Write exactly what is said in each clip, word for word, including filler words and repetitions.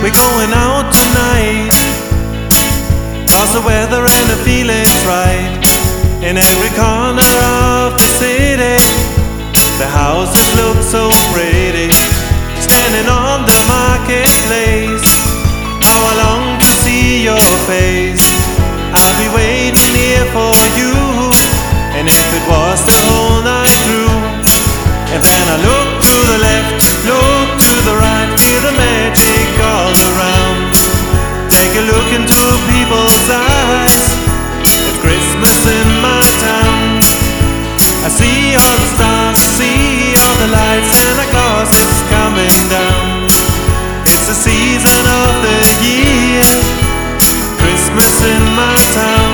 We're going out tonight, 'cause the weather and the feeling's right. In every corner of the city, the houses look so pretty. Standing on the marketplace, how I long to see your face. I'll be waiting here for you, and if it was the whole night through. And then I look to the left, look to the right, feel the magic all around. Take a look into people's eyes, it's Christmas in my town. I see all the stars, see all the lights, Santa Claus is coming down. It's the season of the year, Christmas in my town.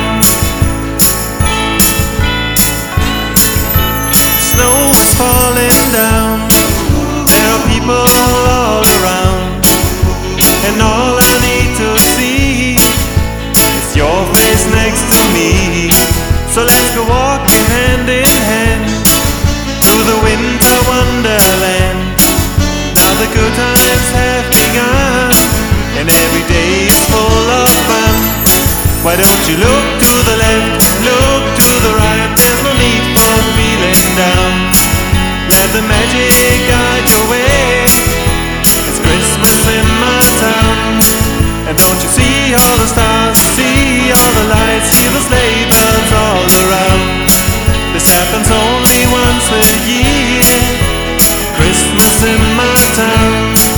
Snow's falling down, there are people all around, and all I need to see is your face next to me. So let's go walking hand in hand through the winter wonderland. Now the good times have begun, and every day is full of fun. Why don't you look to the left, look to the right, there's no need for feeling down. Let the magic guide your way, it's Christmas in my town. And don't you see all the stars, see all the lights, see the sleigh bells all around. This happens only once a year, Christmas in my town.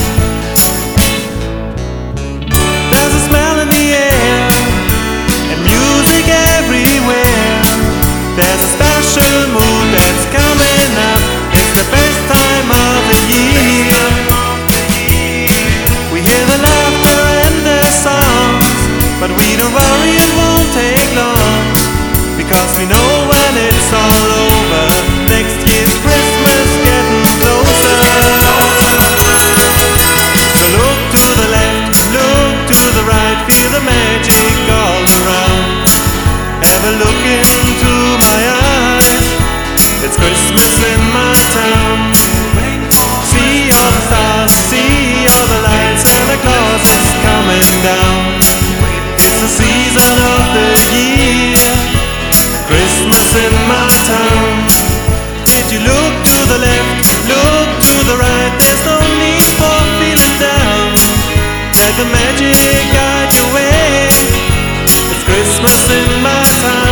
There's a smell in the air and music everywhere. There's a special mood that's coming up, it's the best time of the year. We hear the laughter and the songs, but we don't worry, it won't take long, because we know when it's all over, next year's Christmas getting closer. So look to the left, look to the right, feel the magic all around. Have a look into my eyes, it's Christmas in my town. See all the stars, see all the lights, Santa Claus is coming down. It's the season of the year, Christmas in my town. Did you look to the left, look to the right, there's no need for feeling down. Let the magic guide your way, it's Christmas in my town.